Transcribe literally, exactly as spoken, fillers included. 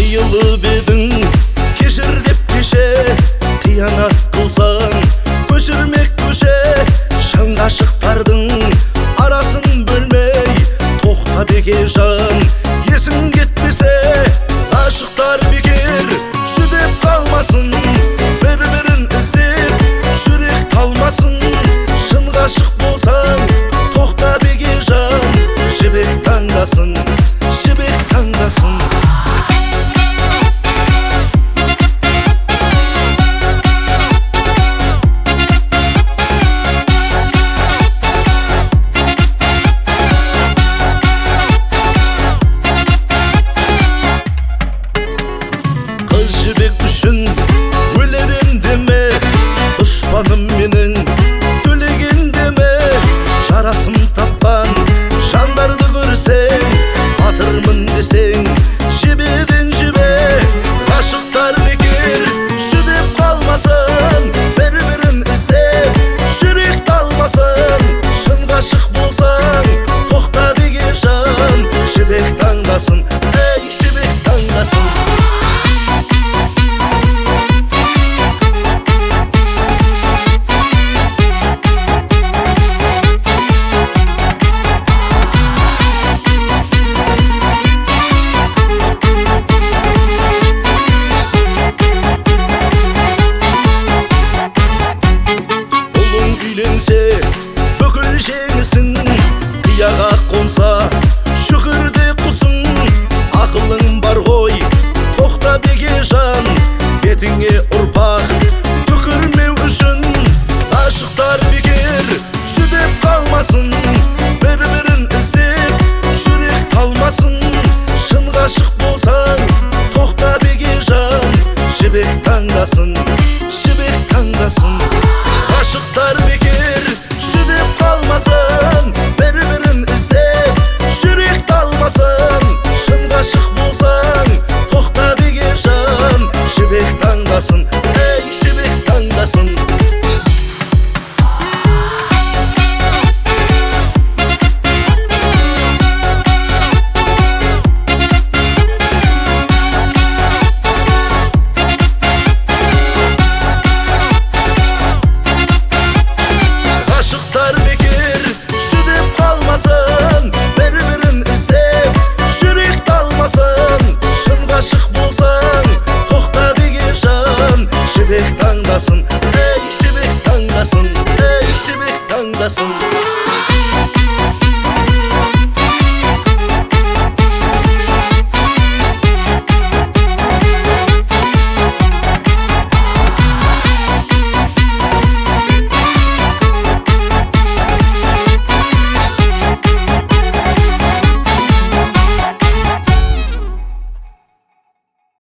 қиылып едің кешір деп кеше, қиянат қылсаң көшірмек көше. Шын ғашықтардың арасын бөлмей тоқта бекежан, есің кетпесе ғашықтар бекер жүдеп қалмасын, бір-бірін іздеп жүрек қалмасын. Шын ғашық болсаң тоқта бекежан, жібек таңдасын, жібек таңдасын. Қыз жібек үшін өлерем деме, дұшпаным менің төлеген деме. Жарасым тапқан жандарды көрсең, батырмын десең жебеден жебе. Ғашықтар бекер жүдеп қалмасын, бір-бірін іздеп жүрек талмасын. Шын ғашық болсаң тоқта бекежан, жібек таңдасын, ей жібек таңдасын. Бүкіл жеңісің қияға қонса шүкірде құсың. Ақылың бар ғой тоқта бекежан, бетіңе ұрпақ түкірмеу үшін. Ғашықтар бекер жүдеп қалмасын, бір-бірін іздеп жүрек қалмасын. Шын ғашық болсаң тоқта бекежан, жібек таңдасын, жібек таңдасын. Ғашықтар бекер жүдеп қалмасын, бір-бірін іздеп жүрек талмасын.